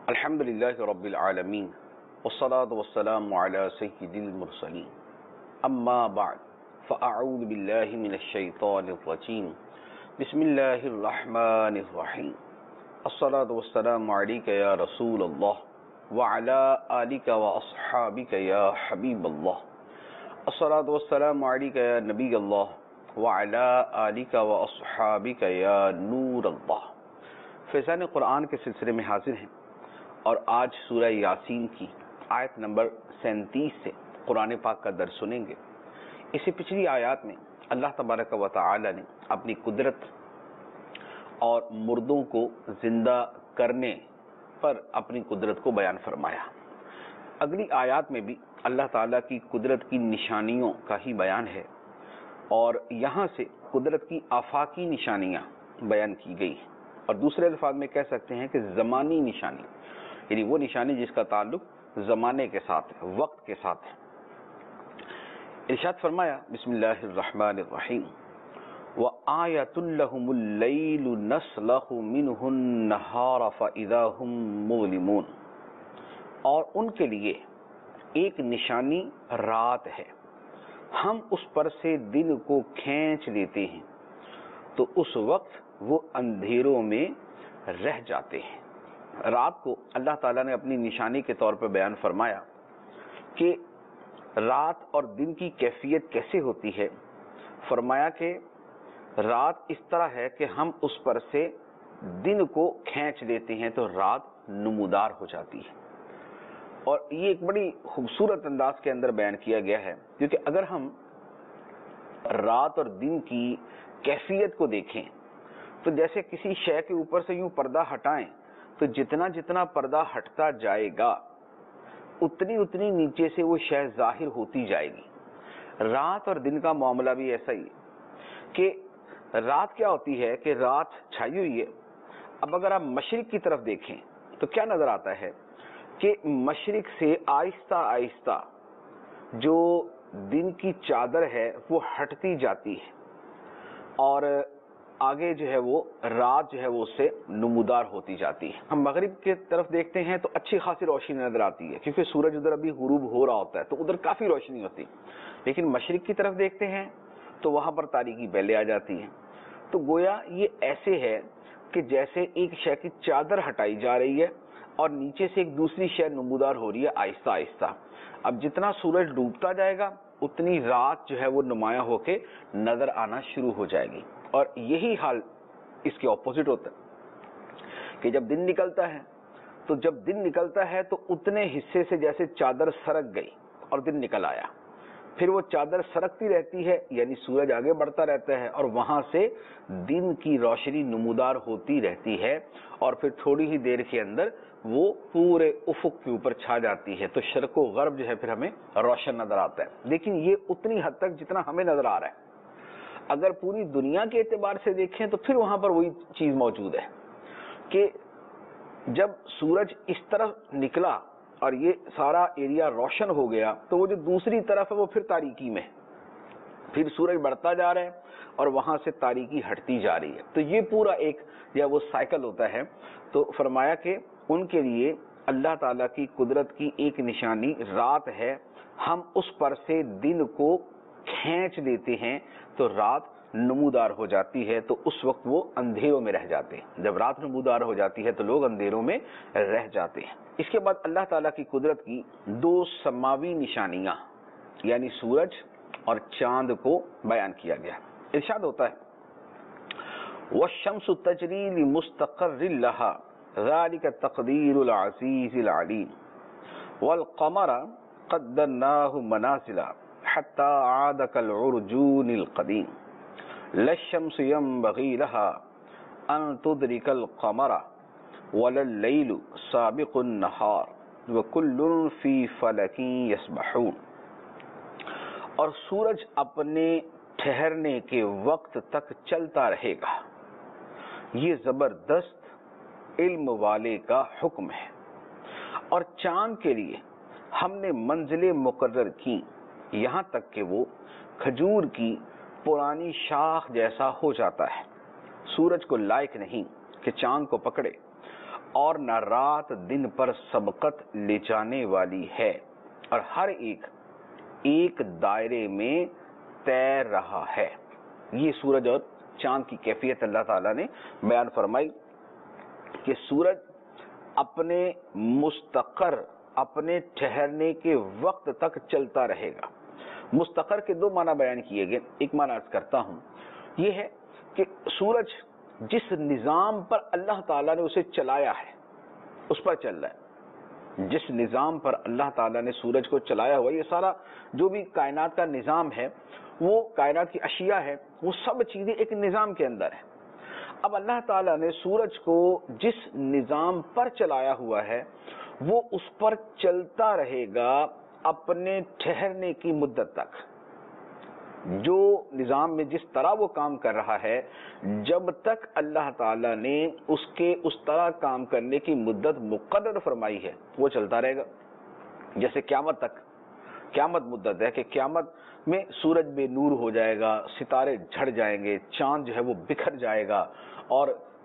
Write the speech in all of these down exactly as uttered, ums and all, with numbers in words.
الحمد للہ رب العالمین والصلاة والسلام علی سید المرسلین اما بعد فاعوذ باللہ من الشیطان الرجیم بسم اللہ الرحمن الرحیم الصلاة والسلام علیک یا رسول اللہ وعلی آلک واصحابک یا حبیب اللہ الصلاة والسلام علیک یا نبی اللہ وعلی آلک واصحابک یا نور اللہ۔ فیضان قرآن کے سلسلے میں حاضر ہیں اور آج سورہ یاسین کی آیت نمبر سینتیس سے قرآن پاک کا درس سنیں گے۔ اس سے پچھلی آیات میں اللہ تبارک و تعالی نے اپنی قدرت اور مردوں کو زندہ کرنے پر اپنی قدرت کو بیان فرمایا۔ اگلی آیات میں بھی اللہ تعالیٰ کی قدرت کی نشانیوں کا ہی بیان ہے اور یہاں سے قدرت کی آفاقی نشانیاں بیان کی گئی ہیں، اور دوسرے الفاظ میں کہہ سکتے ہیں کہ زمانی نشانی، یعنی وہ نشانی جس کا تعلق زمانے کے ساتھ ہے، وقت کے ساتھ ہے۔ ارشاد فرمایا بسم اللہ الرحمن الرحیم وَآیَةٌ لَهُمُ اللَّيْلُ نَسْلَخُ مِنْهُ النَّهَارَ فَإِذَا هُمْ مُظْلِمُونَ، اور ان کے لیے ایک نشانی رات ہے، ہم اس پر سے دن کو کھینچ لیتے ہیں تو اس وقت وہ اندھیروں میں رہ جاتے ہیں۔ رات کو اللہ تعالیٰ نے اپنی نشانی کے طور پر بیان فرمایا کہ رات اور دن کی کیفیت کیسے ہوتی ہے۔ فرمایا کہ رات اس طرح ہے کہ ہم اس پر سے دن کو کھینچ لیتے ہیں تو رات نمودار ہو جاتی ہے، اور یہ ایک بڑی خوبصورت انداز کے اندر بیان کیا گیا ہے، کیونکہ اگر ہم رات اور دن کی کیفیت کو دیکھیں تو جیسے کسی شے کے اوپر سے یوں پردہ ہٹائیں تو جتنا جتنا پردہ ہٹتا جائے گا اتنی اتنی نیچے سے وہ شے ظاہر ہوتی جائے گی۔ رات اور دن کا معاملہ بھی ایسا ہی ہے کہ رات کیا ہوتی ہے کہ رات چھائی ہوئی ہے، اب اگر آپ مشرق کی طرف دیکھیں تو کیا نظر آتا ہے کہ مشرق سے آہستہ آہستہ جو دن کی چادر ہے وہ ہٹتی جاتی ہے اور آگے جو ہے وہ رات جو ہے وہ اس سے نمودار ہوتی جاتی ہے۔ ہم مغرب کی طرف دیکھتے ہیں تو اچھی خاصی روشنی نظر آتی ہے کیونکہ سورج ادھر ابھی غروب ہو رہا ہوتا ہے تو ادھر کافی روشنی ہوتی ہے، لیکن مشرق کی طرف دیکھتے ہیں تو وہاں پر تاریکی پہلے آ جاتی ہے۔ تو گویا یہ ایسے ہے کہ جیسے ایک شے کی چادر ہٹائی جا رہی ہے اور نیچے سے ایک دوسری شے نمودار ہو رہی ہے آہستہ آہستہ۔ اب جتنا سورج ڈوبتا جائے گا اتنی رات جو ہے وہ نمایاں ہو کے نظر آنا شروع ہو جائے گی، اور یہی حال اس کے اپوزٹ ہوتا ہے کہ جب دن نکلتا ہے تو جب دن نکلتا ہے تو اتنے حصے سے جیسے چادر سرک گئی اور دن نکل آیا، پھر وہ چادر سرکتی رہتی ہے یعنی سورج آگے بڑھتا رہتا ہے اور وہاں سے دن کی روشنی نمودار ہوتی رہتی ہے، اور پھر تھوڑی ہی دیر کے اندر وہ پورے افق کے اوپر چھا جاتی ہے تو شرق و غرب جو ہے پھر ہمیں روشن نظر آتا ہے۔ لیکن یہ اتنی حد تک جتنا ہمیں نظر آ رہا ہے، اگر پوری دنیا کے اعتبار سے دیکھیں تو پھر وہاں پر وہی چیز موجود ہے کہ جب سورج اس طرف نکلا اور یہ سارا ایریا روشن ہو گیا تو وہ جو دوسری طرف ہے وہ پھر تاریکی میں، پھر سورج بڑھتا جا رہا ہے اور وہاں سے تاریکی ہٹتی جا رہی ہے، تو یہ پورا ایک یا وہ سائیکل ہوتا ہے۔ تو فرمایا کہ ان کے لیے اللہ تعالیٰ کی قدرت کی ایک نشانی رات ہے، ہم اس پر سے دن کو کھینچ لیتے ہیں تو رات نمودار ہو جاتی ہے، تو اس وقت وہ اندھیروں میں رہ جاتے ہیں۔ جب رات نمودار ہو جاتی ہے تو لوگ اندھیروں میں رہ جاتے ہیں۔ اس کے بعد اللہ تعالیٰ کی قدرت کی دو سماوی نشانیاں یعنی سورج اور چاند کو بیان کیا گیا۔ ارشاد ہوتا ہے وَالشَّمْسُ تَجْرِي لِمُسْتَقَرٍّ لَهَا ذَلِكَ تَقْدِيرُ الْعَزِيزِ الْعَلِيمِ وَالْقَمَرَ قَدَّرْنَاهُ مَنَازِلَ حَتَّى عَادَ كَالْعُرْجُونِ الْقَدِيمِ لَا الشَّمْسُ يَنبَغِي لَهَا أَن تُدْرِكَ الْقَمَرَ وَلَا اللَّيْلُ سَابِقُ النَّهَارِ وَكُلٌّ فِي فَلَكٍ يَسْبَحُونَ، اور سورج اپنے ٹھہرنے کے وقت تک چلتا رہے گا، یہ زبردست علم والے کا حکم ہے، اور چاند کے لیے ہم نے منزلیں مقرر کی یہاں تک کہ وہ کھجور کی پرانی شاخ جیسا ہو جاتا ہے۔ سورج کو لائق نہیں کہ چاند کو پکڑے، اور نہ رات دن پر سبقت لے جانے والی ہے، اور ہر ایک ایک دائرے میں تیر رہا ہے۔ یہ سورج اور چاند کی کیفیت اللہ تعالیٰ نے بیان فرمائی کہ سورج اپنے مستقر، اپنے ٹھہرنے کے وقت تک چلتا رہے گا۔ مستقر کے دو معنی بیان کیے گئے، ایک معنی عرض کرتا ہوں، یہ ہے کہ سورج جس نظام پر اللہ تعالیٰ نے اسے چلایا ہے اس پر چل رہا ہے۔ جس نظام پر اللہ تعالیٰ نے سورج کو چلایا ہوا، یہ سارا جو بھی کائنات کا نظام ہے، وہ کائنات کی اشیاء ہے، وہ سب چیزیں ایک نظام کے اندر ہیں۔ اب اللہ تعالیٰ نے سورج کو جس نظام پر چلایا ہوا ہے وہ اس پر چلتا رہے گا اپنے ٹھہرنے کی مدت تک۔ جو نظام میں جس طرح وہ کام کر رہا ہے، جب تک اللہ تعالیٰ نے اس کے اس طرح کام کرنے کی مدت مقرر فرمائی ہے وہ چلتا رہے گا۔ جیسے قیامت تک، قیامت مدت ہے کہ قیامت میں سورج بے نور ہو جائے گا، ستارے جھڑ جائیں گے، چاند جو ہے وہ بکھر جائے گا، اور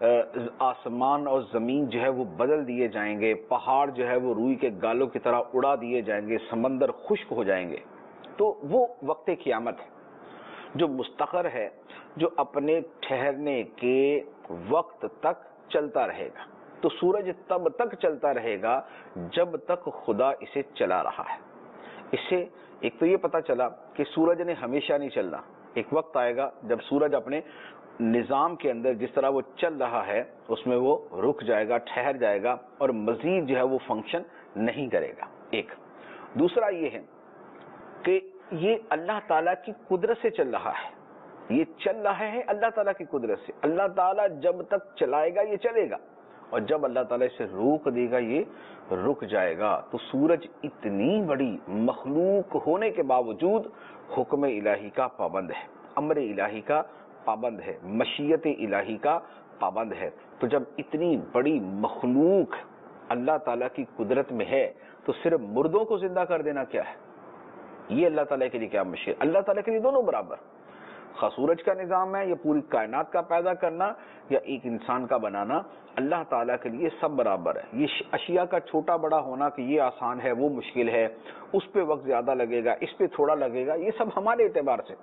آسمان اور زمین جو ہے وہ بدل دیے جائیں گے، پہاڑ جو ہے وہ روئی کے گالوں کی طرح اڑا دیے جائیں گے، سمندر خشک ہو جائیں گے۔ تو وہ وقت قیامت ہے جو مستقر ہے، جو اپنے ٹھہرنے کے وقت تک چلتا رہے گا۔ تو سورج تب تک چلتا رہے گا جب تک خدا اسے چلا رہا ہے۔ اس سے ایک تو یہ پتہ چلا کہ سورج نے ہمیشہ نہیں چلنا، ایک وقت آئے گا جب سورج اپنے نظام کے اندر جس طرح وہ چل رہا ہے اس میں وہ رک جائے گا، ٹھہر جائے گا، اور مزید جو ہے وہ فنکشن نہیں کرے گا۔ ایک دوسرا یہ ہے کہ یہ اللہ تعالیٰ کی قدرت سے چل رہا ہے، یہ چل رہا ہے اللہ تعالیٰ کی قدرت سے۔ اللہ تعالیٰ جب تک چلائے گا یہ چلے گا، اور جب اللہ تعالیٰ اسے روک دے گا یہ رک جائے گا۔ تو سورج اتنی بڑی مخلوق ہونے کے باوجود حکم الہی کا پابند ہے، امر الہی کا پابند ہے، مشیت الہی کا پابند ہے۔ تو جب اتنی بڑی مخلوق اللہ تعالیٰ کی قدرت میں ہے تو صرف مردوں کو زندہ کر دینا کیا ہے؟ یہ اللہ تعالیٰ کے لیے کیا مشکل؟ اللہ تعالیٰ کے لیے دونوں برابر، خواہ سورج کا نظام ہے یا پوری کائنات کا پیدا کرنا یا ایک انسان کا بنانا، اللہ تعالیٰ کے لیے سب برابر ہے۔ یہ اشیاء کا چھوٹا بڑا ہونا کہ یہ آسان ہے وہ مشکل ہے، اس پہ وقت زیادہ لگے گا، اس پہ تھوڑا لگے گا، یہ سب ہمارے اعتبار سے۔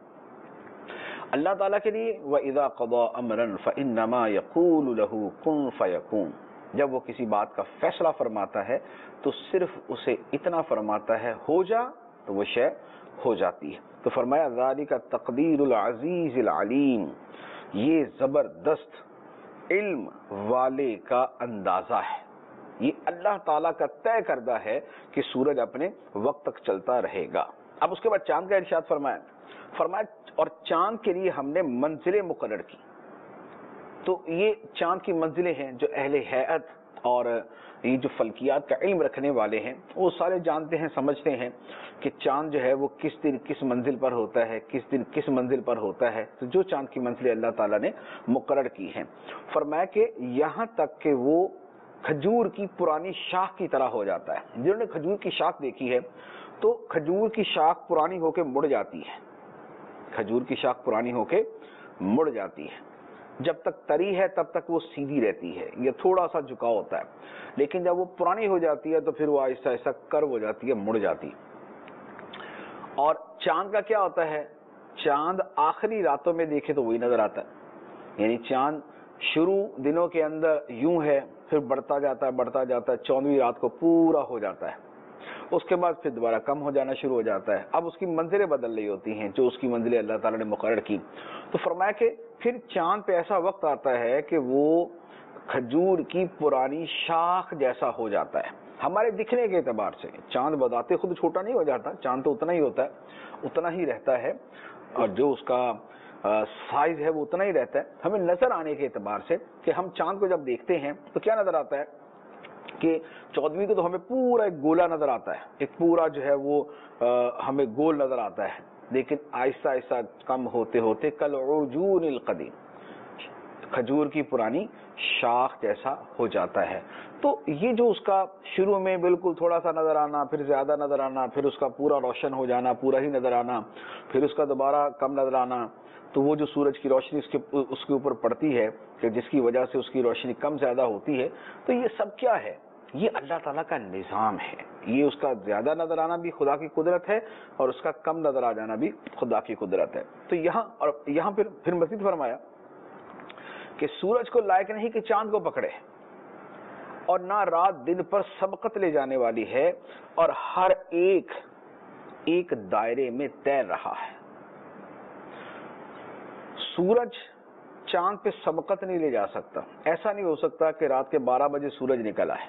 اللہ تعالیٰ کے لیے وَإِذَا قَضَىٰ أَمْرًا فَإِنَّمَا يَقُولُ لَهُ كُن فَيَكُونُ، جب وہ کسی بات کا فیصلہ فرماتا ہے تو صرف اسے اتنا فرماتا ہے ہو جا، تو وہ شے ہو جاتی ہے۔ تو فرمایا ذَلِكَ تَقْدِيرُ الْعَزِيزِ الْعَلِيمِ، یہ زبردست علم والے کا اندازہ ہے، یہ اللہ تعالیٰ کا طے کردہ ہے کہ سورج اپنے وقت تک چلتا رہے گا۔ اب اس کے بعد چاند کا ارشاد فرمایا فرمایا اور چاند کے لیے ہم نے منزلیں مقرر کی۔ تو یہ چاند کی منزلیں ہیں، جو اہل ہیئت اور یہ جو فلکیات کا علم رکھنے والے ہیں وہ سارے جانتے ہیں، سمجھتے ہیں کہ چاند جو ہے وہ کس دن کس منزل پر ہوتا ہے، کس دن کس منزل پر ہوتا ہے۔ تو جو چاند کی منزلیں اللہ تعالیٰ نے مقرر کی ہیں، فرمایا کہ یہاں تک کہ وہ کھجور کی پرانی شاخ کی طرح ہو جاتا ہے۔ جنہوں نے کھجور کی شاخ دیکھی ہے تو کھجور کی شاخ پرانی ہو کے مڑ جاتی ہے، کھجور کی شاخ پرانی ہو کے مڑ جاتی ہے، جب تک تری ہے تب تک وہ سیدھی رہتی ہے، یہ تھوڑا سا جھکاؤ ہوتا ہے، لیکن جب وہ پرانی ہو جاتی ہے تو پھر وہ آہستہ آہستہ کرو ہو جاتی ہے، مڑ جاتی ہے۔ اور چاند کا کیا ہوتا ہے؟ چاند آخری راتوں میں دیکھے تو وہی نظر آتا ہے، یعنی چاند شروع دنوں کے اندر یوں ہے، پھر بڑھتا جاتا ہے بڑھتا جاتا ہے، چودہویں رات کو پورا ہو جاتا ہے، اس کے بعد پھر دوبارہ کم ہو جانا شروع ہو جاتا ہے۔ اب اس کی منزلیں بدل رہی ہوتی ہیں، جو اس کی منزلیں اللہ تعالیٰ نے مقرر کی۔ تو فرمایا کہ پھر چاند پہ ایسا وقت آتا ہے کہ وہ کھجور کی پرانی شاخ جیسا ہو جاتا ہے۔ ہمارے دکھنے کے اعتبار سے چاند بذات خود چھوٹا نہیں ہو جاتا، چاند تو اتنا ہی ہوتا ہے، اتنا ہی رہتا ہے، اور جو اس کا سائز ہے وہ اتنا ہی رہتا ہے۔ ہمیں نظر آنے کے اعتبار سے کہ ہم چاند کو جب دیکھتے ہیں تو کیا نظر آتا ہے کہ چودہویں کو تو ہمیں پورا ایک گولا نظر آتا ہے، ایک پورا جو ہے وہ ہمیں گول نظر آتا ہے، لیکن آہستہ آہستہ کم ہوتے ہوتے کالعرجون القدیم، کھجور کی پرانی شاخ جیسا ہو جاتا ہے۔ تو یہ جو اس کا شروع میں بالکل تھوڑا سا نظر آنا، پھر زیادہ نظر آنا، پھر اس کا پورا روشن ہو جانا، پورا ہی نظر آنا، پھر اس کا دوبارہ کم نظر آنا، تو وہ جو سورج کی روشنی اس کے اس کے اوپر پڑتی ہے کہ جس کی وجہ سے اس کی روشنی کم زیادہ ہوتی ہے، تو یہ سب کیا ہے؟ یہ اللہ تعالیٰ کا نظام ہے. یہ اس کا زیادہ نظر آنا بھی خدا کی قدرت ہے اور اس کا کم نظر آ جانا بھی خدا کی قدرت ہے. تو یہاں اور یہاں پھر پھر مزید فرمایا کہ سورج کو لائق نہیں کہ چاند کو پکڑے، اور نہ رات دن پر سبقت لے جانے والی ہے، اور ہر ایک ایک دائرے میں تیر رہا ہے. سورج چاند پہ سبقت نہیں لے جا سکتا. ایسا نہیں ہو سکتا کہ رات کے بارہ بجے سورج نکل آئے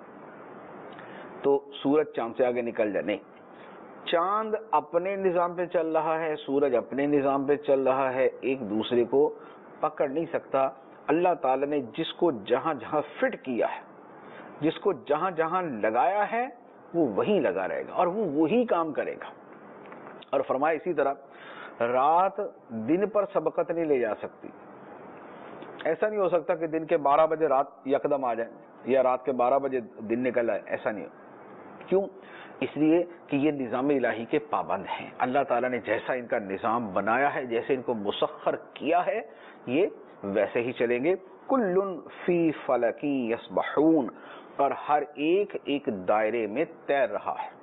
تو سورج چاند سے آگے نکل جائے. نہیں، چاند اپنے نظام پہ چل رہا ہے، سورج اپنے نظام پہ چل رہا ہے، ایک دوسرے کو پکڑ نہیں سکتا. اللہ تعالیٰ نے جس کو جہاں جہاں فٹ کیا ہے، جس کو جہاں جہاں لگایا ہے، وہ وہیں لگا رہے گا اور وہ وہی کام کرے گا. اور فرمایا اسی طرح رات دن پر سبقت نہیں لے جا سکتی. ایسا نہیں ہو سکتا کہ دن کے بارہ بجے رات یکدم آ جائے یا رات کے بارہ بجے دن نکل آئے. ایسا نہیں ہو. کیوں؟ اس لیے کہ یہ نظام الہی کے پابند ہیں. اللہ تعالیٰ نے جیسا ان کا نظام بنایا ہے، جیسے ان کو مسخر کیا ہے، یہ ویسے ہی چلیں گے. کل فی فلک یسبحون، اور ہر ایک ایک دائرے میں تیر رہا ہے.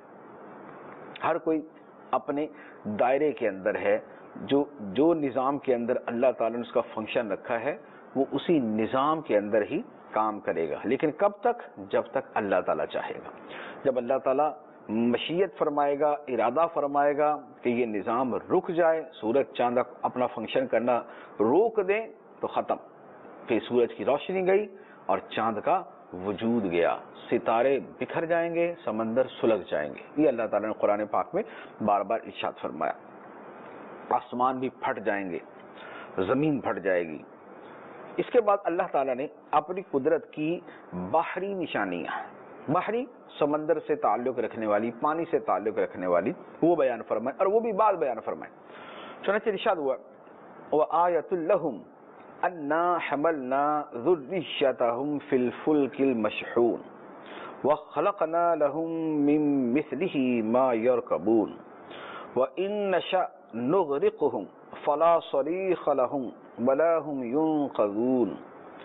ہر کوئی اپنے دائرے کے اندر ہے. جو جو نظام کے اندر اللہ تعالیٰ نے اس کا فنکشن رکھا ہے، وہ اسی نظام کے اندر ہی کام کرے گا. لیکن کب تک؟ جب تک اللہ تعالیٰ چاہے گا. جب اللہ تعالیٰ مشیت فرمائے گا، ارادہ فرمائے گا کہ یہ نظام رک جائے، سورج چاند اپنا فنکشن کرنا روک دیں، تو ختم. پھر سورج کی روشنی گئی اور چاند کا وجود گیا. ستارے بکھر جائیں گے، سمندر سلگ جائیں گے. یہ اللہ تعالیٰ نے قرآن پاک میں بار بار ارشاد فرمایا. آسمان بھی پھٹ جائیں گے، زمین پھٹ جائے گی. اس کے بعد اللہ تعالیٰ نے اپنی قدرت کی باہری نشانیاں، باہری سمندر سے تعلق رکھنے والی، پانی سے تعلق رکھنے والی، وہ بیان فرمائے، اور وہ بھی بعد بیان فرمائے. چنانچہ ارشاد ہوا وَآیَةٌ لَهُمْ أَنَّا حَمَلْنَا ذُرِّيَّتَهُمْ فِي الْفُلْكِ الْمَشْحُونِ وَخَلَقْنَا لَهُم مِّن مِّثْلِهِ مَا يَرْكَبُونَ وَإِن نَّشَأْ نُغْرِقْهُمْ فَلَا صَرِيخَ لَهُمْ وَلَا هُمْ يُنقَذُونَ.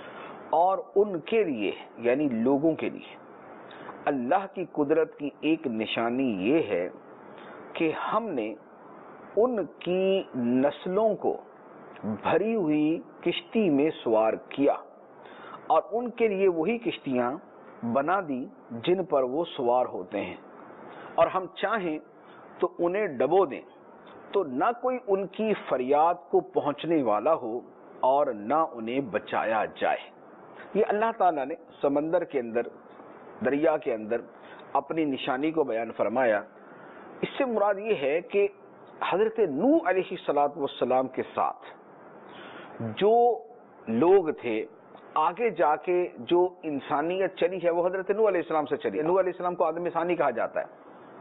اور ان کے لیے یعنی لوگوں کے لیے اللہ کی قدرت کی ایک نشانی یہ ہے کہ ہم نے ان کی نسلوں کو بھری ہوئی کشتی میں سوار کیا، اور ان کے لیے وہی کشتیاں بنا دی جن پر وہ سوار ہوتے ہیں. اور ہم چاہیں تو انہیں ڈبو دیں تو نہ کوئی ان کی فریاد کو پہنچنے والا ہو اور نہ انہیں بچایا جائے. یہ اللہ تعالیٰ نے سمندر کے اندر، دریا کے اندر اپنی نشانی کو بیان فرمایا. اس سے مراد یہ ہے کہ حضرت نوح علیہ الصلوۃ والسلام کے ساتھ جو لوگ تھے، آگے جا کے جو انسانیت چلی ہے، وہ حضرت نوح علیہ السلام سے چلی. نوح علیہ السلام کو آدم ثانی کہا جاتا ہے.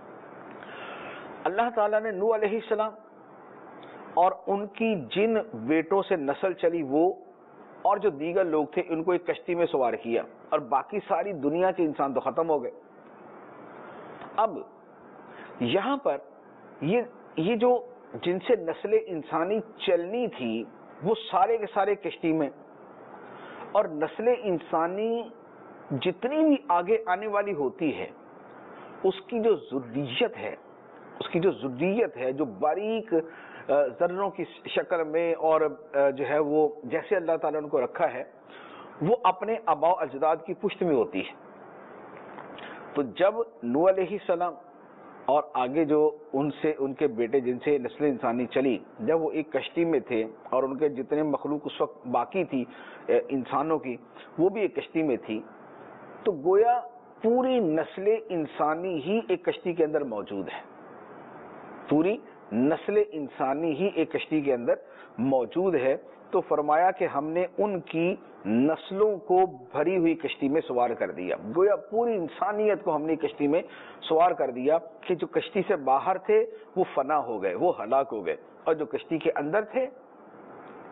اللہ تعالیٰ نے نوح علیہ السلام اور ان کی جن بیٹوں سے نسل چلی وہ اور جو دیگر لوگ تھے ان کو ایک کشتی میں سوار کیا، اور باقی ساری دنیا کے انسان تو ختم ہو گئے. اب یہاں پر یہ یہ جو جن سے نسل انسانی چلنی تھی وہ سارے کے سارے کشتی میں، اور نسل انسانی جتنی بھی آگے آنے والی ہوتی ہے اس کی جو ذریت ہے اس کی جو ذریت ہے جو باریک ذروں کی شکل میں اور جو ہے وہ جیسے اللہ تعالیٰ نے ان کو رکھا ہے، وہ اپنے آباء و اجداد کی پشت میں ہوتی ہے. تو جب نوح علیہ السلام اور آگے جو ان سے ان کے بیٹے جن سے نسل انسانی چلی، جب وہ ایک کشتی میں تھے اور ان کے جتنے مخلوق اس وقت باقی تھی انسانوں کی، وہ بھی ایک کشتی میں تھی، تو گویا پوری نسل انسانی ہی ایک کشتی کے اندر موجود ہے. پوری نسل انسانی ہی ایک کشتی کے اندر موجود ہے. تو فرمایا کہ ہم نے ان کی نسلوں کو بھری ہوئی کشتی میں سوار کر دیا. گویا پوری انسانیت کو ہم نے کشتی میں سوار کر دیا کہ جو کشتی سے باہر تھے وہ فنا ہو گئے، وہ ہلاک ہو گئے، اور جو کشتی کے اندر تھے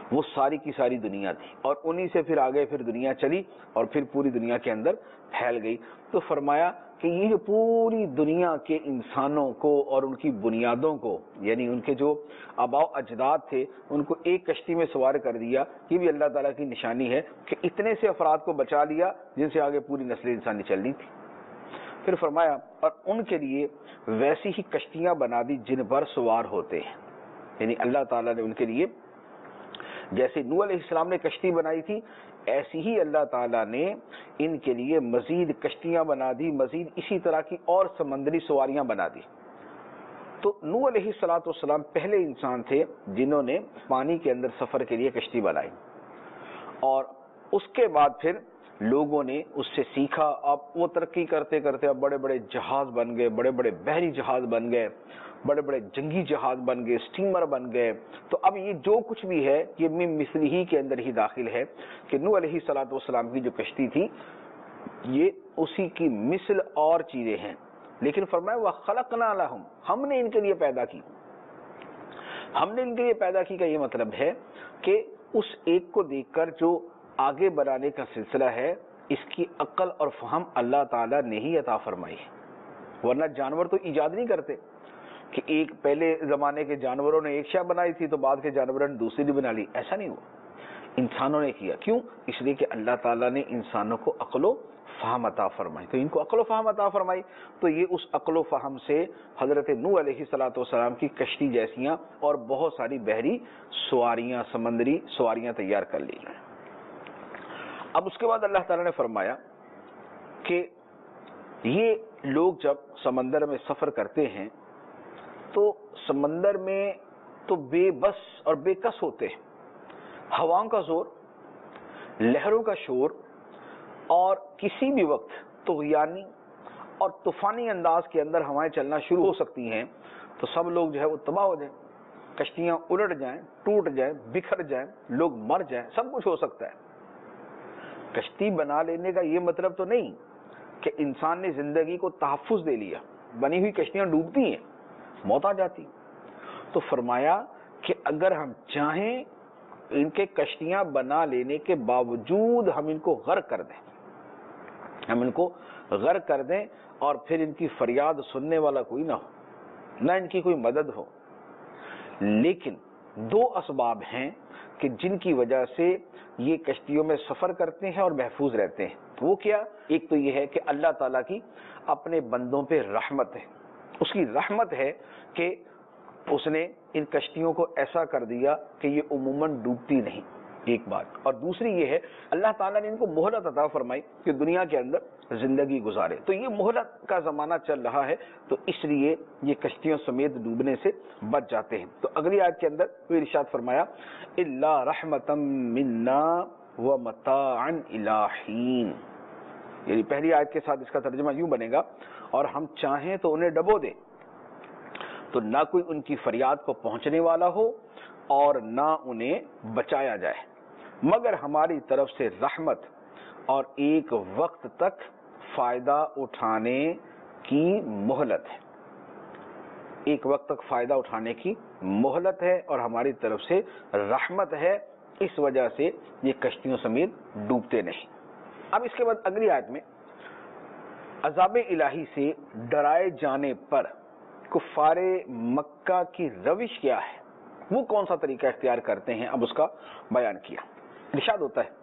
وہ ساری کی ساری دنیا تھی، اور انہی سے پھر آگے پھر دنیا چلی اور پھر پوری دنیا کے اندر پھیل گئی۔ تو فرمایا کہ یہ پوری دنیا کے انسانوں کو اور ان کی بنیادوں کو، یعنی ان کے جو آباء و اجداد تھے، ان کو ایک کشتی میں سوار کر دیا۔ یہ بھی اللہ تعالیٰ کی نشانی ہے کہ اتنے سے افراد کو بچا لیا جن سے آگے پوری نسل انسانی چل رہی تھی۔ پھر فرمایا اور ان کے لیے ویسی ہی کشتیاں بنا دی جن پر سوار ہوتے ہیں، یعنی اللہ تعالیٰ نے ان کے لیے جیسے نوح علیہ السلام نے کشتی بنائی تھی، ایسی ہی اللہ تعالیٰ نے ان کے لیے مزید کشتیاں بنا دی، مزید اسی طرح کی اور سمندری سواریاں بنا دی۔ تو نوح علیہ الصلوۃ والسلام پہلے انسان تھے جنہوں نے پانی کے اندر سفر کے لیے کشتی بنائی، اور اس کے بعد پھر لوگوں نے اس سے سیکھا۔ اب وہ ترقی کرتے کرتے اب بڑے بڑے جہاز بن گئے، بڑے بڑے بحری جہاز بن گئے، بڑے بڑے جنگی جہاز بن گئے، سٹیمر بن گئے۔ تو اب یہ جو کچھ بھی ہے یہ من مثل ہی کے اندر ہی داخل ہے کہ نوح علیہ الصلوۃ والسلام کی جو کشتی تھی یہ اسی کی مثل اور چیزیں ہیں، لیکن فرمایا وَخَلَقْنَا لَهُمْ، ہم نے ان کے لیے پیدا کی۔ ہم نے ان کے لیے پیدا کی کا یہ مطلب ہے کہ اس ایک کو دیکھ کر جو آگے بڑھانے کا سلسلہ ہے، اس کی عقل اور فہم اللہ تعالیٰ نے ہی عطا فرمائی ہے، ورنہ جانور تو ایجاد نہیں کرتے کہ ایک پہلے زمانے کے جانوروں نے ایک شے بنائی تھی تو بعد کے جانوروں نے دوسری بھی بنا لی، ایسا نہیں ہوا، انسانوں نے کیا۔ کیوں؟ اس لیے کہ اللہ تعالیٰ نے انسانوں کو عقل و فہم عطا فرمائی، تو ان کو عقل و فہم عطا فرمائی، تو یہ اس عقل و فہم سے حضرت نوح علیہ الصلوۃ والسلام کی کشتی جیسیاں اور بہت ساری بحری سواریاں، سمندری سواریاں تیار کر لی ہیں۔ اب اس کے بعد اللہ تعالیٰ نے فرمایا کہ یہ لوگ جب سمندر میں سفر کرتے ہیں تو سمندر میں تو بے بس اور بے کس ہوتے ہیں، ہواؤں کا زور، لہروں کا شور، اور کسی بھی وقت طغیانی اور طوفانی انداز کے اندر ہوائیں چلنا شروع ہو سکتی ہیں تو سب لوگ جو ہے وہ تباہ ہو جائیں، کشتیاں الٹ جائیں، ٹوٹ جائیں، بکھر جائیں، لوگ مر جائیں، سب کچھ ہو سکتا ہے۔ کشتی بنا لینے کا یہ مطلب تو نہیں کہ انسان نے زندگی کو تحفظ دے لیا، بنی ہوئی کشتیاں ڈوبتی ہیں، موت آ جاتی۔ تو فرمایا کہ اگر ہم چاہیں ان کے کشتیاں بنا لینے کے باوجود ہم ان کو غرق کر دیں، ہم ان کو غرق کر دیں اور پھر ان کی فریاد سننے والا کوئی نہ ہو، نہ ان کی کوئی مدد ہو، لیکن دو اسباب ہیں کہ جن کی وجہ سے یہ کشتیوں میں سفر کرتے ہیں اور محفوظ رہتے ہیں۔ وہ کیا؟ ایک تو یہ ہے کہ اللہ تعالیٰ کی اپنے بندوں پہ رحمت ہے، اس کی رحمت ہے کہ اس نے ان کشتیوں کو ایسا کر دیا کہ یہ عموماً ڈوبتی نہیں، ایک بات۔ اور دوسری یہ ہے اللہ تعالیٰ نے ان کو مہلت عطا فرمائی کہ دنیا کے اندر زندگی گزارے، تو یہ مہلت کا زمانہ چل رہا ہے تو اس لیے یہ کشتیوں سمیت ڈوبنے سے بچ جاتے ہیں۔ تو اگلی آیت کے اندر کوئی ارشاد فرمایا الا رحمتا منا ومتاعا الی حین، یعنی پہلی آیت کے ساتھ اس کا ترجمہ یوں بنے گا اور ہم چاہیں تو انہیں ڈبو دیں تو نہ کوئی ان کی فریاد کو پہنچنے والا ہو اور نہ انہیں بچایا جائے، مگر ہماری طرف سے رحمت اور ایک وقت تک فائدہ اٹھانے کی مہلت ہے، ایک وقت تک فائدہ اٹھانے کی مہلت ہے اور ہماری طرف سے رحمت ہے، اس وجہ سے یہ کشتیوں سمیت ڈوبتے نہیں۔ اب اس کے بعد اگلی آیت میں عذاب الہی سے ڈرائے جانے پر کفار مکہ کی روش کیا ہے، وہ کون سا طریقہ اختیار کرتے ہیں، اب اس کا بیان کیا۔ ارشاد ہوتا ہے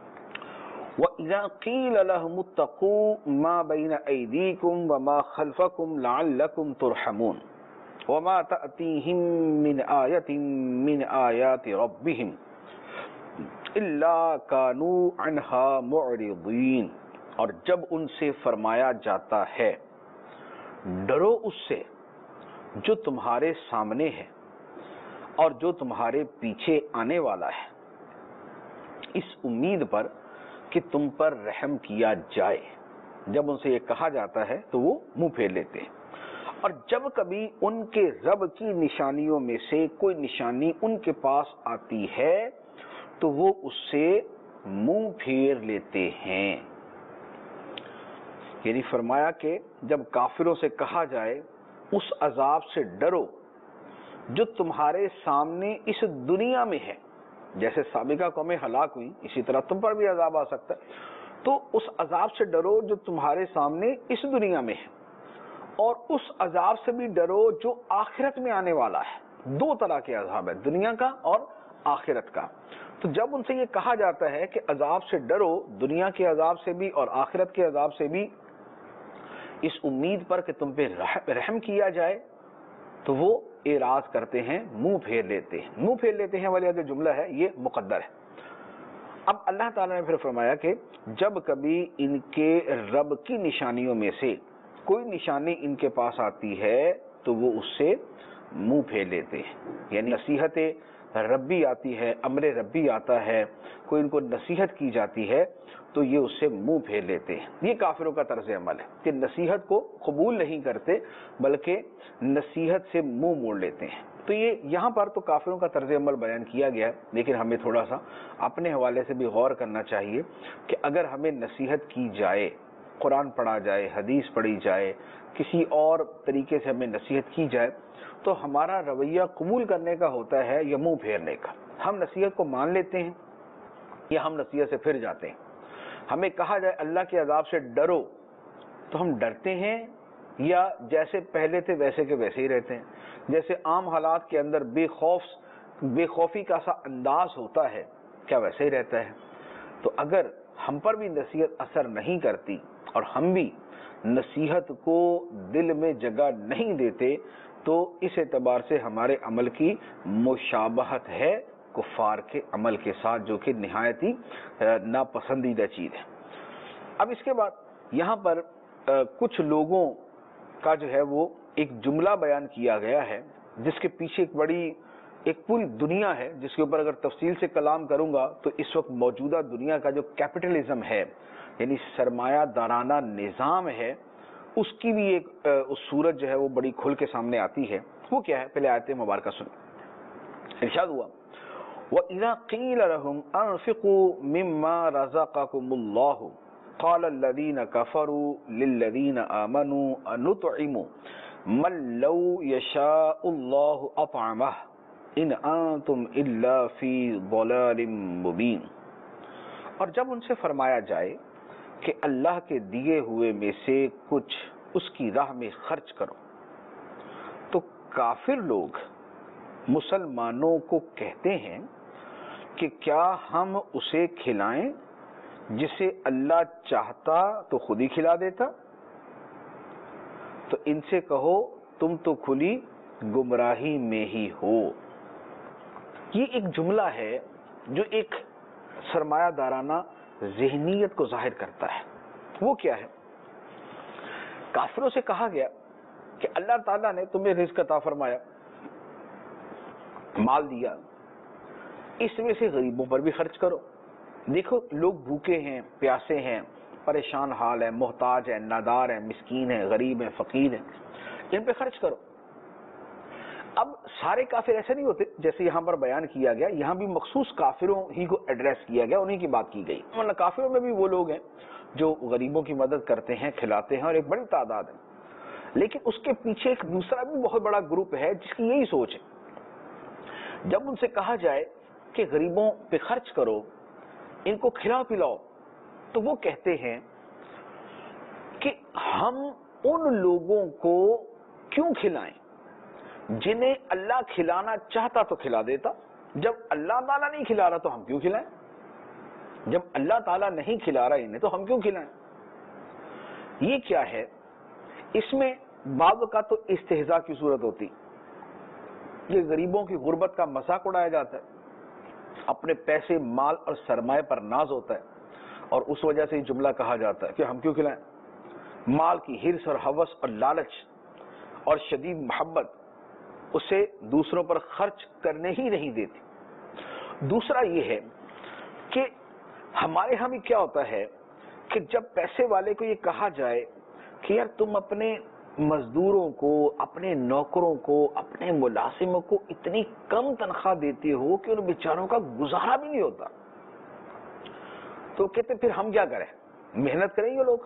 وَإِذَا قِيلَ لَهُمُ اتَّقُوا مَا بَيْنَ أَيْدِيكُمْ وَمَا خَلْفَكُمْ لَعَلَّكُمْ تُرْحَمُونَ وَمَا تَأْتِيهِمْ مِنْ آيَةٍ مِنْ آيَاتِ رَبِّهِمْ إِلَّا كَانُوا عَنْهَا مُعْرِضِينَ، اور جب ان سے فرمایا جاتا ہے ڈرو اس سے جو تمہارے سامنے ہے اور جو تمہارے پیچھے آنے والا ہے، اس امید پر کہ تم پر رحم کیا جائے۔ جب ان سے یہ کہا جاتا ہے تو وہ منہ پھیر لیتے ہیں، اور جب کبھی ان کے رب کی نشانیوں میں سے کوئی نشانی ان کے پاس آتی ہے تو وہ اس سے منہ پھیر لیتے ہیں۔ یعنی فرمایا کہ جب کافروں سے کہا جائے اس عذاب سے ڈرو جو تمہارے سامنے اس دنیا میں ہے، جیسے سابقہ قومیں ہلاک ہوئی اسی طرح تم پر بھی عذاب آ سکتا ہے. تو اس عذاب سے ڈرو جو تمہارے سامنے اس دنیا میں ہے، اور اس عذاب سے بھی ڈرو جو آخرت میں آنے والا ہے. دو طرح کے عذاب ہے، دنیا کا اور آخرت کا. تو جب ان سے یہ کہا جاتا ہے کہ عذاب سے ڈرو، دنیا کے عذاب سے بھی اور آخرت کے عذاب سے بھی، اس امید پر کہ تم پہ رحم کیا جائے، تو وہ اعراض کرتے ہیں، منہ پھیر لیتے ہیں. منہ پھیر لیتے ہیں والا جو جملہ ہے یہ مقدر ہے. اب اللہ تعالیٰ نے پھر فرمایا کہ جب کبھی ان کے رب کی نشانیوں میں سے کوئی نشانی ان کے پاس آتی ہے تو وہ اس سے منہ پھیر لیتے ہیں. یعنی نصیحت ربی آتی ہے، امر ربی آتا ہے، کوئی ان کو نصیحت کی جاتی ہے تو یہ اس سے منہ پھیر لیتے ہیں. یہ کافروں کا طرز عمل ہے کہ نصیحت کو قبول نہیں کرتے بلکہ نصیحت سے منہ موڑ لیتے ہیں. تو یہ یہاں پر تو کافروں کا طرز عمل بیان کیا گیا ہے، لیکن ہمیں تھوڑا سا اپنے حوالے سے بھی غور کرنا چاہیے کہ اگر ہمیں نصیحت کی جائے، قرآن پڑھا جائے، حدیث پڑھی جائے، کسی اور طریقے سے ہمیں نصیحت کی جائے تو ہمارا رویہ قبول کرنے کا ہوتا ہے یا منہ پھیرنے کا. ہم نصیحت کو مان لیتے ہیں یا ہم نصیحت سے پھر جاتے ہیں. ہمیں کہا جائے اللہ کے عذاب سے ڈرو تو ہم ڈرتے ہیں یا جیسے پہلے تھے ویسے کے ویسے ہی رہتے ہیں. جیسے عام حالات کے اندر بے خوف بے خوفی کا سا انداز ہوتا ہے کیا ویسے ہی رہتا ہے. تو اگر ہم پر بھی نصیحت اثر نہیں کرتی اور ہم بھی نصیحت کو دل میں جگہ نہیں دیتے تو اس اعتبار سے ہمارے عمل کی مشابہت ہے کفار کے عمل کے ساتھ، جو کہ نہایت ہی ناپسندیدہ چیز ہے. اب اس کے بعد یہاں پر کچھ لوگوں کا جو ہے وہ ایک جملہ بیان کیا گیا ہے جس کے پیچھے ایک بڑی ایک پوری دنیا ہے، جس کے اوپر اگر تفصیل سے کلام کروں گا تو اس وقت موجودہ دنیا کا جو کیپٹلزم ہے، یعنی سرمایہ دارانہ نظام ہے، اس کی بھی ایک اس صورت جو ہے وہ بڑی کھل کے سامنے آتی ہے. وہ کیا ہے؟ پہلے آیت مبارکہ سنیں. ارشاد ہوا وَإِذَا قِيلَ لَهُمْ أَنفِقُوا مِمَّا رَزَقَكُمُ اللَّهُ قَالَ الَّذِينَ كَفَرُوا لِلَّذِينَ آمَنُوا أَنُطْعِمُ مَن لَّوْ يَشَاءُ اللَّهُ أَطْعَمَهُ إِنْ أَنتُمْ إِلَّا فِي ضَلَالٍ مُّبِينٍ. اور جب ان سے فرمایا جائے کہ اللہ کے دیے ہوئے میں سے کچھ اس کی راہ میں خرچ کرو تو کافر لوگ مسلمانوں کو کہتے ہیں کہ کیا ہم اسے کھلائیں جسے اللہ چاہتا تو خود ہی کھلا دیتا. تو ان سے کہو تم تو کھلی گمراہی میں ہی ہو. یہ ایک جملہ ہے جو ایک سرمایہ دارانہ ذہنیت کو ظاہر کرتا ہے. وہ کیا ہے؟ کافروں سے کہا گیا کہ اللہ تعالیٰ نے تمہیں رزق عطا فرمایا، مال دیا، اس میں سے غریبوں پر بھی خرچ کرو. دیکھو لوگ بھوکے ہیں، پیاسے ہیں، پریشان حال ہیں، محتاج ہیں، نادار ہیں، مسکین ہیں، غریب ہیں، فقیر ہیں، ان پہ خرچ کرو. اب سارے کافر ایسے نہیں ہوتے جیسے یہاں پر بیان کیا گیا، یہاں بھی مخصوص کافروں ہی کو ایڈریس کیا گیا، انہی کی بات کی گئی. ورنہ کافروں میں بھی وہ لوگ ہیں جو غریبوں کی مدد کرتے ہیں، کھلاتے ہیں، اور ایک بڑی تعداد ہے. لیکن اس کے پیچھے ایک دوسرا بھی بہت بڑا گروپ ہے جس کی یہی سوچ ہے. جب ان سے کہا جائے کہ غریبوں پہ خرچ کرو، ان کو کھلاؤ پلاؤ، تو وہ کہتے ہیں کہ ہم ان لوگوں کو کیوں کھلائیں جنہیں اللہ کھلانا چاہتا تو کھلا دیتا. جب اللہ تعالیٰ نہیں کھلا رہا تو ہم کیوں کھلائیں؟ جب اللہ تعالیٰ نہیں کھلا رہا انہیں تو ہم کیوں کھلائیں؟ یہ کیا ہے؟ اس میں بعض کا تو استہزاء کی صورت ہوتی، یہ غریبوں کی غربت کا مذاق اڑایا جاتا ہے، اپنے پیسے، مال اور سرمایہ پر ناز ہوتا ہے، اور اس وجہ سے یہ جملہ کہا جاتا ہے کہ ہم کیوں کھلائیں. مال کی ہرس اور ہوس اور لالچ اور شدید محبت اسے دوسروں پر خرچ کرنے ہی نہیں دیتی. دوسرا یہ ہے کہ ہمارے ہاں بھی کیا ہوتا ہے کہ جب پیسے والے کو یہ کہا جائے کہ یار تم اپنے مزدوروں کو، اپنے نوکروں کو، اپنے ملازموں کو اتنی کم تنخواہ دیتے ہو کہ ان بیچاروں کا گزارا بھی نہیں ہوتا، تو کہتے پھر ہم کیا کریں؟ محنت کریں یہ لوگ،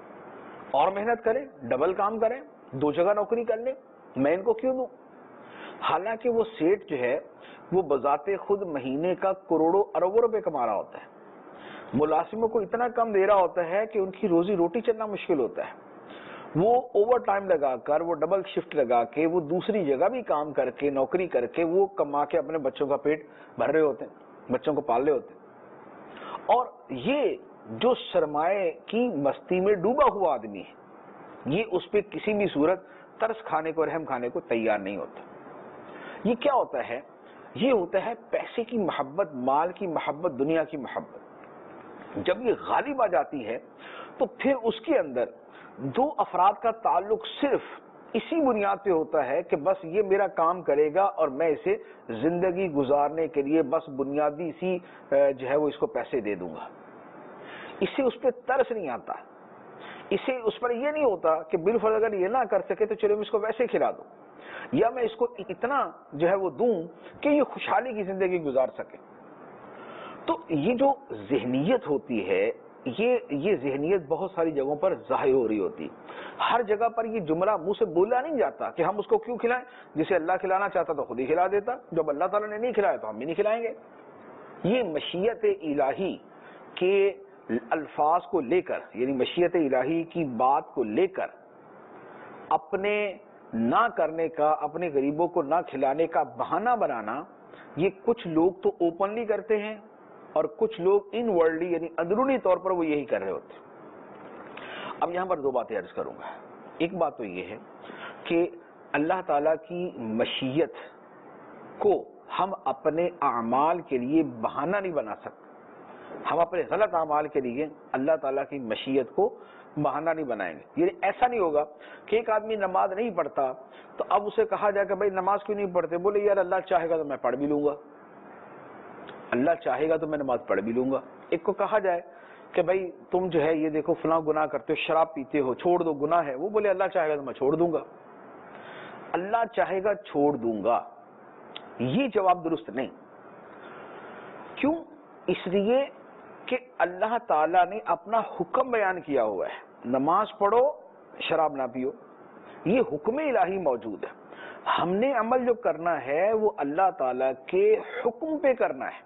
اور محنت کریں، ڈبل کام کریں، دو جگہ نوکری کر لیں، میں ان کو کیوں دوں؟ حالانکہ وہ سیٹ جو ہے وہ بذات خود مہینے کا کروڑوں اربوں روپے کما رہا ہوتا ہے، ملازموں کو اتنا کم دے رہا ہوتا ہے کہ ان کی روزی روٹی چلنا مشکل ہوتا ہے، وہ اوور ٹائم لگا کر، وہ ڈبل شفٹ لگا کے، وہ دوسری جگہ بھی کام کر کے، نوکری کر کے، وہ کما کے اپنے بچوں کا پیٹ بھر رہے ہوتے ہیں، بچوں کو پال رہے ہوتے ہیں۔ اور یہ جو سرمایہ کی مستی میں ڈوبا ہوا آدمی ہے، یہ اس پہ کسی بھی صورت ترس کھانے کو، رحم کھانے کو تیار نہیں ہوتا۔ یہ کیا ہوتا ہے؟ یہ ہوتا ہے پیسے کی محبت، مال کی محبت، دنیا کی محبت۔ جب یہ غالب آ جاتی ہے تو پھر اس کے اندر دو افراد کا تعلق صرف اسی بنیاد پہ ہوتا ہے کہ بس یہ میرا کام کرے گا اور میں اسے زندگی گزارنے کے لیے بس بنیادی سی جو ہے وہ اس کو پیسے دے دوں گا۔ اسے اس پہ ترس نہیں آتا، اسے اس پر یہ نہیں ہوتا کہ بالفرض اگر یہ نہ کر سکے تو چلو میں اس کو ویسے کھلا دوں، یا میں اس کو اتنا جو ہے وہ دوں کہ یہ خوشحالی کی زندگی گزار سکے۔ تو یہ جو ذہنیت ہوتی ہے، یہ یہ ذہنیت بہت ساری جگہوں پر ظاہر ہو رہی ہوتی، ہر جگہ پر یہ جملہ منہ سے بولا نہیں جاتا کہ ہم اس کو کیوں کھلائیں، جسے اللہ کھلانا چاہتا تو خود ہی کھلا دیتا، جب اللہ تعالیٰ نے نہیں کھلایا تو ہم بھی نہیں کھلائیں گے۔ یہ مشیت الہی کے الفاظ کو لے کر، یعنی مشیت الہی کی بات کو لے کر اپنے نہ کرنے کا، اپنے غریبوں کو نہ کھلانے کا بہانہ بنانا، یہ کچھ لوگ تو اوپنلی کرتے ہیں اور کچھ لوگ ان ورلڈلی یعنی اندرونی طور پر وہ یہی کر رہے ہوتے ہیں۔ اب یہاں پر دو باتیں عرض کروں گا۔ ایک بات تو یہ ہے کہ اللہ تعالیٰ کی مشیت کو ہم اپنے اعمال کے لیے بہانہ نہیں بنا سکتے، ہم اپنے غلط اعمال کے لیے اللہ تعالیٰ کی مشیت کو بہانہ نہیں بنائیں گے۔ یعنی ایسا نہیں ہوگا کہ ایک آدمی نماز نہیں پڑھتا تو اب اسے کہا جائے کہ بھائی نماز کیوں نہیں پڑھتے، بولے یار اللہ چاہے گا تو میں پڑھ بھی لوں گا، اللہ چاہے گا تو میں نماز پڑھ بھی لوں گا۔ ایک کو کہا جائے کہ بھائی تم جو ہے یہ دیکھو فلاں گناہ کرتے ہو، شراب پیتے ہو، چھوڑ دو، گناہ ہے، وہ بولے اللہ چاہے گا تو میں چھوڑ دوں گا۔ اللہ چاہے گا چھوڑ دوں گا، یہ جواب درست نہیں۔ کیوں؟ اس لیے کہ اللہ تعالیٰ نے اپنا حکم بیان کیا ہوا ہے، نماز پڑھو، شراب نہ پیو، یہ حکم الہی موجود ہے۔ ہم نے عمل جو کرنا ہے وہ اللہ تعالیٰ کے حکم پہ کرنا ہے،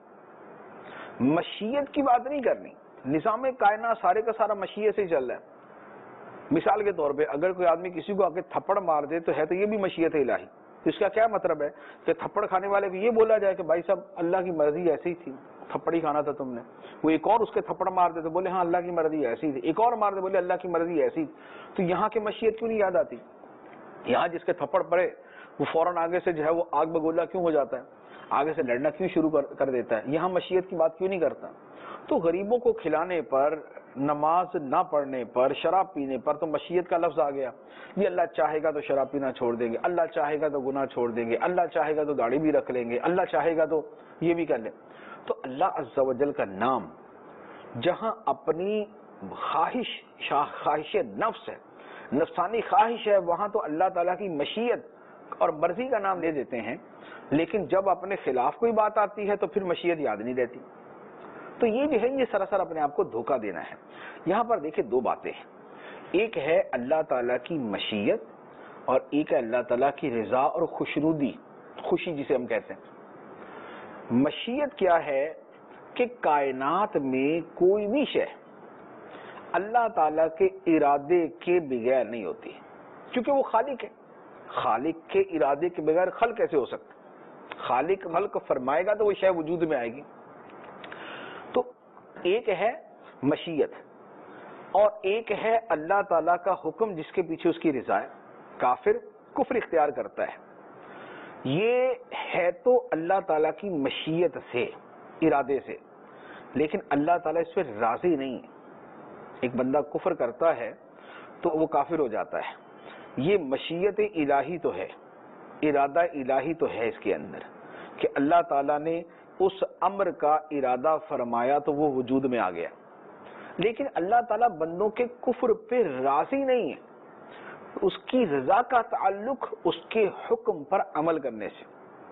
مشیت کی بات نہیں کرنی۔ نظام کائنات سارے کا سارا مشیت سے ہی چل رہا ہے۔ مثال کے طور پہ اگر کوئی آدمی کسی کو آ کے تھپڑ مار دے تو ہے تو یہ بھی مشیت الہی۔ اس کا کیا مطلب ہے کہ تھپڑ کھانے والے کو یہ بولا جائے کہ بھائی صاحب اللہ کی مرضی ایسی ہی تھی، تھپڑ ہی کھانا تھا تم نے۔ وہ ایک اور اس کے تھپڑ مار دے تو بولے ہاں اللہ کی مرضی ایسی تھی، ایک اور مار دے بولے اللہ کی مرضی ایسی تھی۔ تو یہاں کی مشیت کیوں نہیں یاد آتی؟ یہاں جس کے تھپڑ پڑے وہ فوراً آگے سے جو ہے وہ آگ بگولا کیوں ہو جاتا ہے، آگے سے لڑنا کیوں شروع کر دیتا ہے؟ یہاں مشیت کی بات کیوں نہیں کرتا؟ تو غریبوں کو کھلانے پر، نماز نہ پڑھنے پر، شراب پینے پر تو مشیت کا لفظ آ گیا۔ یہ اللہ چاہے گا تو شراب پینا چھوڑ دیں گے، اللہ چاہے گا تو گناہ چھوڑ دیں گے، اللہ چاہے گا تو داڑھی بھی رکھ لیں گے، اللہ چاہے گا تو یہ بھی کر لیں۔ تو اللہ عز و جل کا نام جہاں اپنی خواہش خواہش نفس ہے، نفسانی خواہش ہے، وہاں تو اللہ تعالیٰ کی مشیت اور مرضی کا نام لے دیتے ہیں، لیکن جب اپنے خلاف کوئی بات آتی ہے تو پھر مشیت یاد نہیں رہتی۔ تو یہ جو ہے یہ سراسر اپنے آپ کو دھوکہ دینا ہے۔ یہاں پر دیکھیں دو باتیں ہیں، ایک ہے اللہ تعالیٰ کی مشیت اور ایک ہے اللہ تعالیٰ کی رضا اور خوشنودی، خوشی جسے ہم کہتے ہیں۔ مشیت کیا ہے کہ کائنات میں کوئی بھی شے اللہ تعالیٰ کے ارادے کے بغیر نہیں ہوتی، کیونکہ وہ خالق ہے۔ خالق کے ارادے کے بغیر خلق کیسے ہو سکتا؟ خالق خلق فرمائے گا تو وہ شے وجود میں آئے گی۔ تو ایک ہے مشیت اور ایک ہے اللہ تعالیٰ کا حکم جس کے پیچھے اس کی رضا ہے۔ کافر کفر اختیار کرتا ہے، یہ ہے تو اللہ تعالیٰ کی مشیت سے، ارادے سے، لیکن اللہ تعالیٰ اس پہ راضی نہیں ہے۔ ایک بندہ کفر کرتا ہے تو وہ کافر ہو جاتا ہے، یہ مشیت الہی تو ہے، ارادہ الہی تو ہے اس کے اندر کہ اللہ تعالیٰ نے اس امر کا ارادہ فرمایا تو وہ وجود میں آ گیا، لیکن اللہ تعالیٰ بندوں کے کفر پہ راضی نہیں ہے۔ اس کی رضا کا تعلق اس کے حکم پر عمل کرنے سے،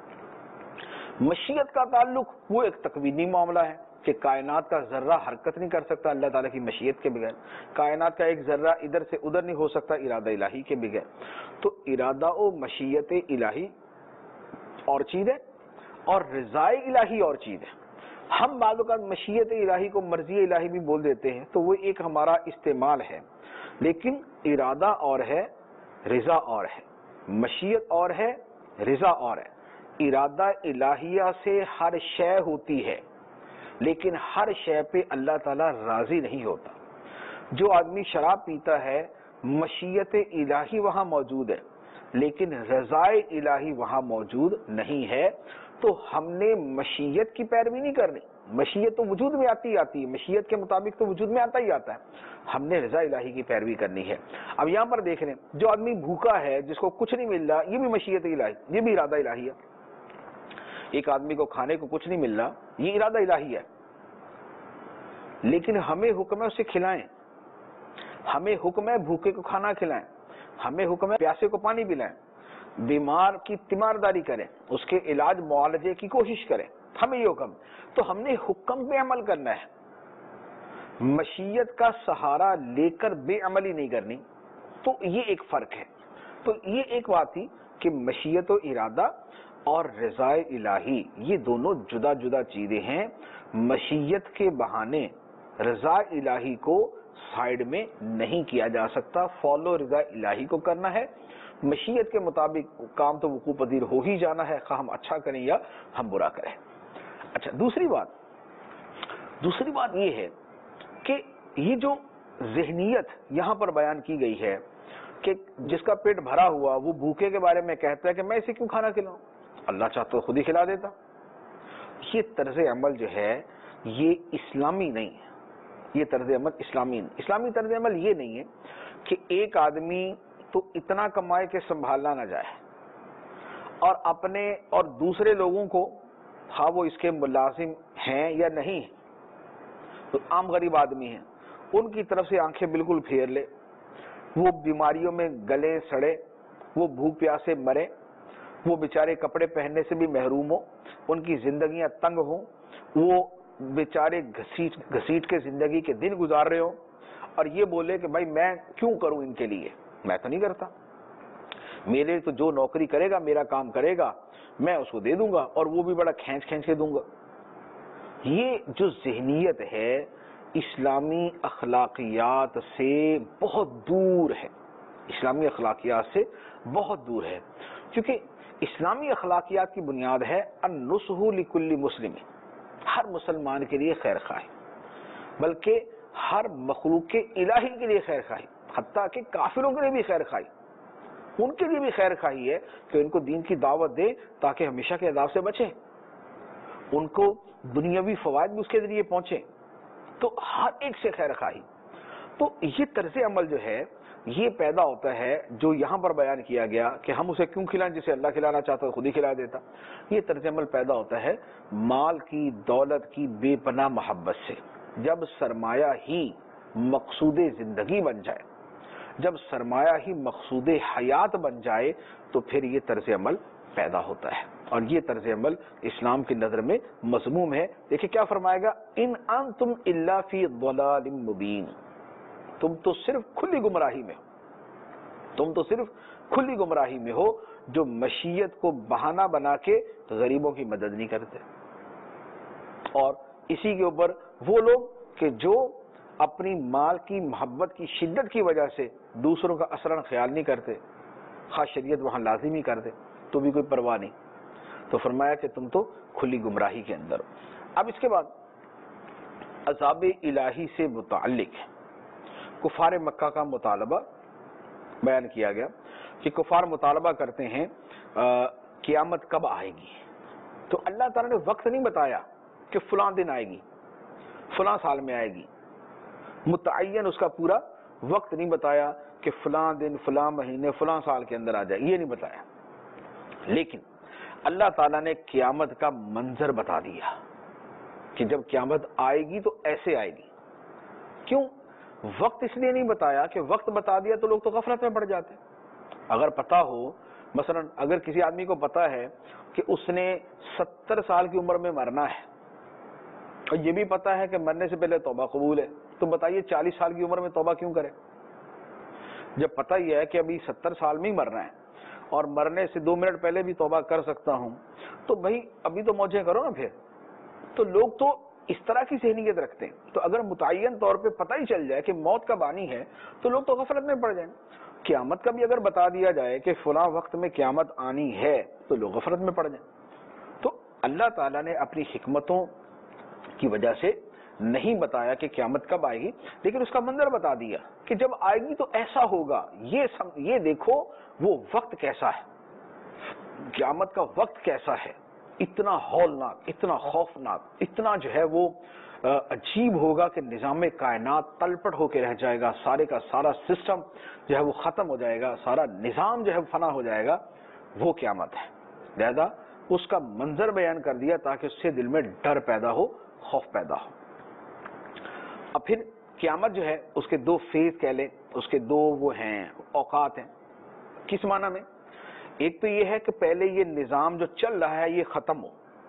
مشیت کا تعلق وہ ایک تکوینی معاملہ ہے کہ کائنات کا ذرہ حرکت نہیں کر سکتا اللہ تعالیٰ کی مشیت کے بغیر، کائنات کا ایک ذرہ ادھر سے ادھر نہیں ہو سکتا ارادہ الہی کے بغیر۔ تو ارادہ و مشیت الہی اور چیز ہے اور رضا الہی اور چیز ہے. ہم بعض اوقات مشیت الہی کو مرضی الہی بھی بول دیتے ہیں تو وہ ایک ہمارا استعمال ہے، لیکن ارادہ اور ہے، رضا اور ہے. مشیت اور ہے، رضا اور ہے. ارادہ الہیہ سے ہر شے ہوتی ہے، لیکن ہر شے پہ اللہ تعالیٰ راضی نہیں ہوتا. جو آدمی شراب پیتا ہے مشیت الہی وہاں موجود ہے، لیکن رضا الہی وہاں موجود نہیں ہے. تو ہم نے مشیت کی پیروی نہیں کرنی. مشیت تو وجود میں آتی آتی ہے، مشیت کے مطابق تو وجود میں آتا ہی آتا ہے. ہم نے رضا الہی کی پیروی کرنی ہے. اب یہاں پر دیکھ رہے ہیں جو آدمی بھوکا ہے، جس کو کچھ نہیں مل رہا، یہ بھی مشیت الہی، یہ بھی ارادہ الہی ہے. ایک آدمی کو کھانے کو کچھ نہیں مل رہا، یہ ارادہ الہی ہے، لیکن ہمیں حکم ہے اسے کھلائیں. ہمیں حکم ہے بھوکے کو کھانا کھلائیں، ہمیں حکم ہے پیاسے کو پانی پلائیں، بیمار کی تیمارداری کریں، اس کے علاج معالجے کی کوشش کریں. ہمیں یہ حکم، تو ہم نے حکم پہ عمل کرنا ہے. مشیت کا سہارا لے کر بے عملی نہیں کرنی. تو یہ ایک فرق ہے. تو یہ ایک بات تھی کہ مشیت و ارادہ اور رضا الہی یہ دونوں جدا جدا چیزیں ہیں. مشیت کے بہانے رضا الہی کو سائیڈ میں نہیں کیا جا سکتا. فالو رضا الہی کو کرنا ہے. مشیت کے مطابق کام تو وقوع پذیر ہو ہی جانا ہے، خواہ ہم اچھا کریں یا ہم برا کریں. اچھا، دوسری بات دوسری بات یہ ہے کہ یہ جو ذہنیت یہاں پر بیان کی گئی ہے کہ جس کا پیٹ بھرا ہوا وہ بھوکے کے بارے میں کہتا ہے کہ میں اسے کیوں کھانا کھلاؤں، اللہ چاہتا تو خود ہی کھلا دیتا. یہ طرز عمل جو ہے یہ اسلامی نہیں ہے. یہ طرز عمل اسلامی نہیں. اسلامی طرز عمل یہ نہیں ہے کہ ایک آدمی تو اتنا کمائے کہ سنبھالنا نہ جائے، اور اپنے اور دوسرے لوگوں کو، ہاں وہ اس کے ملازم ہیں یا نہیں، تو عام غریب آدمی ہیں، ان کی طرف سے آنکھیں بالکل پھیر لے. وہ بیماریوں میں گلے سڑے، وہ بھوک پیاس سے مرے، وہ بیچارے کپڑے پہننے سے بھی محروم ہو، ان کی زندگیاں تنگ ہوں، وہ بیچارے گھسیٹ گھسیٹ کے زندگی کے دن گزار رہے ہوں، اور یہ بولے کہ بھائی میں کیوں کروں ان کے لیے، میں تو نہیں کرتا، میرے تو جو نوکری کرے گا میرا کام کرے گا میں اس کو دے دوں گا، اور وہ بھی بڑا کھینچ کھینچ کے دوں گا. یہ جو ذہنیت ہے اسلامی اخلاقیات سے بہت دور ہے. اسلامی اخلاقیات سے بہت دور ہے، کیونکہ اسلامی اخلاقیات کی بنیاد ہے النصح لکل مسلم، ہر مسلمان کے لیے خیر خواہی، بلکہ ہر مخلوق الہی کے لیے خیر خواہی، حتیٰ کہ کافروں کے لیے بھی خیر خواہی. ان کے لیے بھی خیر خواہی ہے کہ ان کو دین کی دعوت دے تاکہ ہمیشہ کے عذاب سے بچیں، ان کو دنیاوی فوائد بھی اس کے ذریعے پہنچے. تو ہر ایک سے خیر خواہی. تو یہ طرز عمل جو ہے یہ پیدا ہوتا ہے جو یہاں پر بیان کیا گیا کہ ہم اسے کیوں کھلائیں، جسے اللہ کھلانا چاہتا خود ہی کھلا دیتا. یہ طرز عمل پیدا ہوتا ہے مال کی دولت کی بے پناہ محبت سے. جب سرمایہ ہی مقصود زندگی بن جائے، جب سرمایہ ہی مقصود حیات بن جائے، تو پھر یہ طرز عمل پیدا ہوتا ہے، اور یہ طرز عمل اسلام کی نظر میں مذموم ہے. دیکھیں کیا فرمائے گا، ان انتم الا فی ضلال مبین، تم تو صرف کھلی گمراہی میں ہو، تم تو صرف کھلی گمراہی میں ہو جو مشیت کو بہانہ بنا کے غریبوں کی مدد نہیں کرتے. اور اسی کے اوپر وہ لوگ کہ جو اپنی مال کی محبت کی شدت کی وجہ سے دوسروں کا اثر خیال نہیں کرتے، خاص شریعت وہاں لازمی کر دے تو بھی کوئی پرواہ نہیں. تو فرمایا کہ تم تو کھلی گمراہی کے اندر ہو. اب اس کے بعد عذاب الہی سے متعلق کفار مکہ کا مطالبہ بیان کیا گیا کہ کفار مطالبہ کرتے ہیں قیامت کب آئے گی. تو اللہ تعالیٰ نے وقت نہیں بتایا کہ فلاں دن آئے گی، فلاں سال میں آئے گی، متعین اس کا پورا وقت نہیں بتایا کہ فلاں دن فلاں مہینے فلاں سال کے اندر آ جائے، یہ نہیں بتایا. لیکن اللہ تعالیٰ نے قیامت کا منظر بتا دیا کہ جب قیامت آئے گی تو ایسے آئے گی. کیوں؟ وقت اس لیے نہیں بتایا کہ وقت بتا دیا تو لوگ تو غفلت میں پڑ جاتے. اگر پتا ہو، مثلا اگر کسی آدمی کو پتا ہے کہ اس نے ستر سال کی عمر میں مرنا ہے، اور یہ بھی پتا ہے کہ مرنے سے پہلے توبہ قبول ہے، تو بتائیے چالیس سال کی عمر میں توبہ کیوں کرے؟ جب پتہ یہ ہے کہ ابھی ستر سال میں ہی مرنا ہے اور مرنے سے دو منٹ پہلے بھی توبہ کر سکتا ہوں، تو بھائی ابھی تو موجیں کرو نا پھر. تو لوگ تو اس طرح کی ذہنیت رکھتے ہیں. تو اگر متعین طور پہ پتہ ہی چل جائے کہ موت کب آنی ہے تو لوگ تو غفلت میں پڑ جائیں. قیامت کا بھی اگر بتا دیا جائے کہ فلاں وقت میں قیامت آنی ہے تو لوگ غفلت میں پڑ جائیں. تو اللہ تعالیٰ نے اپنی حکمتوں کی وجہ سے نہیں بتایا کہ قیامت کب آئے گی، لیکن اس کا منظر بتا دیا کہ جب آئے گی تو ایسا ہوگا. یہ سم... یہ دیکھو وہ وقت کیسا ہے، قیامت کا وقت کیسا ہے، اتنا ہولناک، اتنا خوفناک، اتنا جو ہے وہ عجیب ہوگا کہ نظام کائنات تلپٹ ہو کے رہ جائے گا، سارے کا سارا سسٹم جو ہے وہ ختم ہو جائے گا، سارا نظام جو ہے فنا ہو جائے گا. وہ قیامت ہے. لہذا اس کا منظر بیان کر دیا تاکہ اس سے دل میں ڈر پیدا ہو، خوف پیدا ہو. اب پھر قیامت جو ہے اس کے دو فیز کہہ لیں، اس کے دو وہ ہیں اوقات ہیں. کس معنی میں؟ ایک تو یہ ہے کہ پہلے یہ نظام جو چل رہا ہے یہ ختم ہو،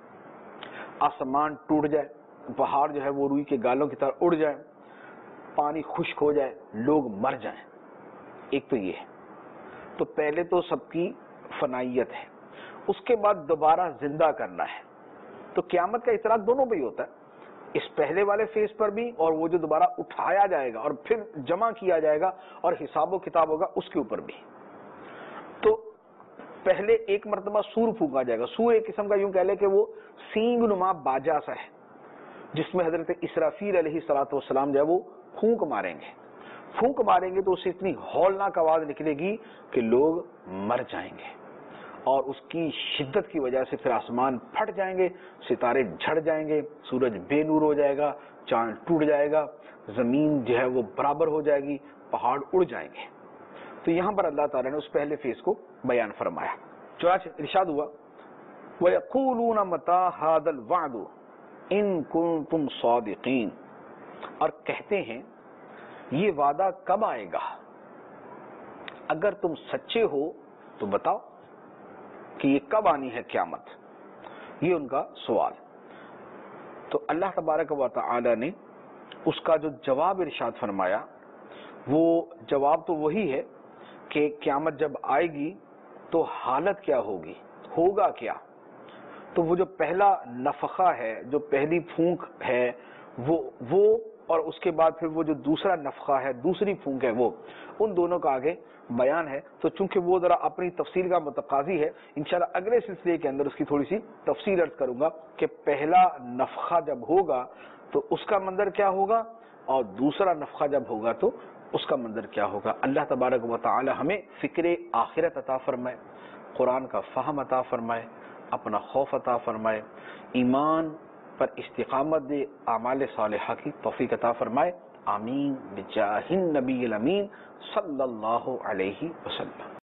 آسمان ٹوٹ جائے، پہاڑ جو ہے وہ روئی کے گالوں کی طرح اڑ جائے، پانی خشک ہو جائے، لوگ مر جائیں. ایک تو یہ ہے. تو پہلے تو سب کی فنائیت ہے، اس کے بعد دوبارہ زندہ کرنا ہے. تو قیامت کا اطلاق دونوں پہ ہی ہوتا ہے، اس پہلے والے فیز پر بھی اور وہ جو دوبارہ اٹھایا جائے گا اور پھر جمع کیا جائے گا اور حساب و کتاب ہوگا اس کے اوپر بھی. تو پہلے ایک مرتبہ سور پھونکا جائے گا. سور ایک قسم کا یوں کہہ لے کہ وہ سینگ نما باجا سا ہے جس میں حضرت اسرافیل علیہ الصلوۃ والسلام جو ہے وہ پھونک ماریں گے. پھونک ماریں گے تو اس سے اتنی ہولناک آواز نکلے گی کہ لوگ مر جائیں گے، اور اس کی شدت کی وجہ سے پھر آسمان پھٹ جائیں گے، ستارے جھڑ جائیں گے، سورج بے نور ہو جائے گا، چاند ٹوٹ جائے گا، زمین جو ہے وہ برابر ہو جائے گی، پہاڑ اڑ جائیں گے. تو یہاں پر اللہ تعالیٰ نے اس پہلے فیز کو بیان فرمایا. چنانچہ ارشاد ہوا وَيَقُولُونَ مَتَىٰ هَٰذَا الْوَعْدُ إِن كُنتُمْ صَادِقِينَ، اور کہتے ہیں یہ وعدہ کب آئے گا، اگر تم سچے ہو تو بتاؤ کہ یہ کب آنی ہے قیامت. یہ ان کا سوال. تو اللہ تبارک و تعالی نے اس کا جو جواب ارشاد فرمایا وہ جواب تو وہی ہے کہ قیامت جب آئے گی تو حالت کیا ہوگی، ہوگا کیا. تو وہ جو پہلا نفخہ ہے، جو پہلی پھونک ہے وہ وہ اور اس کے بعد پھر وہ جو دوسرا نفخہ ہے، دوسری پھونک ہے، وہ ان دونوں کا آگے بیان ہے. تو چونکہ وہ ذرا اپنی تفصیل کا متقاضی ہے، انشاءاللہ اگلے سلسلے کے اندر اس کی تھوڑی سی تفصیل عرض کروں گا کہ پہلا نفخہ جب ہوگا تو اس کا منظر کیا ہوگا اور دوسرا نفخہ جب ہوگا تو اس کا منظر کیا ہوگا. اللہ تبارک و تعالی ہمیں فکر آخرت عطا فرمائے، قرآن کا فہم عطا فرمائے، اپنا خوف عطا فرمائے، ایمان پر استقامت دے، اعمال صالحہ کی توفیق عطا فرمائے. آمین بجاہ النبی الامین صلی اللہ علیہ وسلم.